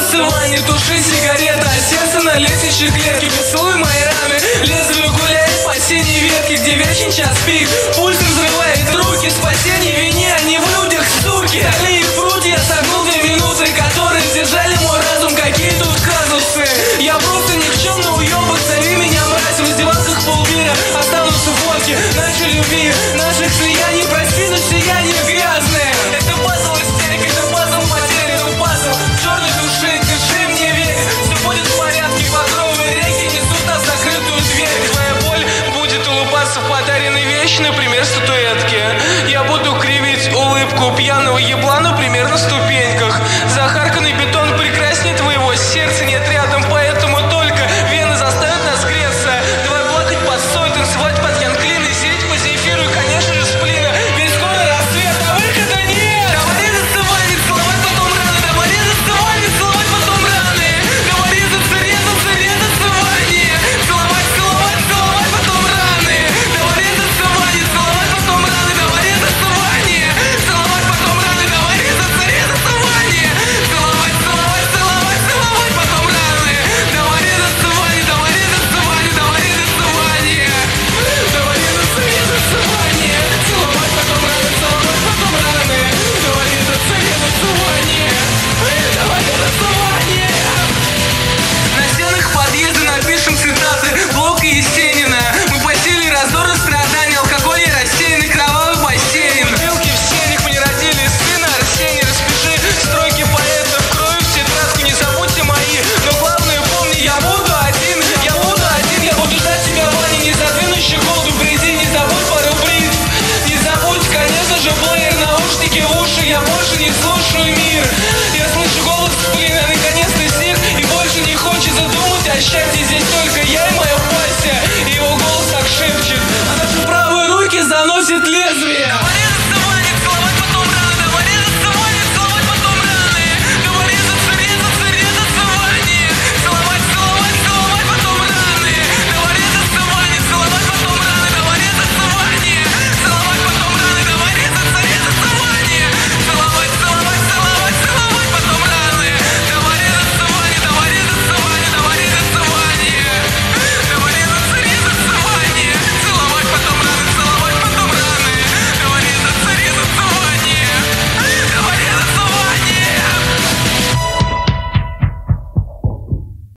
засыпание, туши сигарета, а сердце на лестничной клетке. Поцелуй мои раны, лезвие гуляет по синей ветке, где вечен час пик. Пульс разрывает руки, спасение вине, а не в людях, суки. Стали в пруде, я согнул 2 минуты, которые держали мой разум. Какие тут казусы? Я просто никчемный уебок, зови меня мразь. В издевалках полмира останутся фотки нашей любви, наших слияний. Прости, но сияние грязное. Это пазл истерик, это пазл потерь, это пазл черной души. Дыши мне, верь, все будет в порядке. Багровые реки несут нас в закрытую дверь. Твоя боль будет улыбаться в подаренной вещи, например, статуэтке. Я буду кривить улыбку пьяного ебла, например, на ступеньках. Захарканный бетон прекраснее твоего, сердца нет рядом, поэтому только вены заставят нас греться. Давай плакать под стой, танцевать под Ян Клин и сидеть по зефиру, и, конечно же, сплина. Ведь скоро рассвет, а выхода нет. Давай зацевать, целовать потом раны. Давай зацевать, целовать потом раны. Давай резаться, цевание. Целовать, целовать, целовать потом раны. Давай зацевать, целовать потом раны. Давай зацевание, целовать потом раны. Давай резаться, цевание. Целовать, целовать, целовать, целовать потом раны. Давай зацевать, давай зацевать, давай зацевание. Давай резаться, цевание. Целовать потом раны, целовать потом раны. Давай резаться, цевание. Давай зацевание. На стенах подъезда напишем цитаты Блока и Есенина. Мы посеяли раздоры, страдания, алкоголь и рассеянный кровавый бассейн. Бутылки в сенях, мы не родили сына. Арсений, распиши строки поэтов, кровью в тетрадку, не забудьте мои. Но главное помни, я буду один, я буду один. Я буду ждать тебя, Ваня, не задвину щеколду. Приди, не забудь пару бритв. Не забудь, конечно же, плеер, наушники в уши. Я больше не слушаю мир. Я слышу голос, блин, я наконец-то стих. И больше не хочется думать о счастье. Здесь только я и моя Вася. И его голос так шепчет, а наши правые руки заносят лезвие.